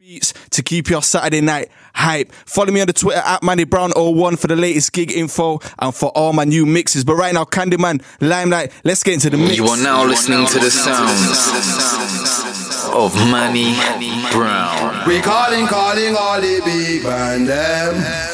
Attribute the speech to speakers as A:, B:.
A: beats to keep your Saturday night hype. Follow me on the Twitter at MannyBrown01 for the latest gig info and for all my new mixes. But right now, Candyman, Limelight, let's get into the mix.
B: You are now listening to the sounds of Manny Brown.
C: We calling all the big band them.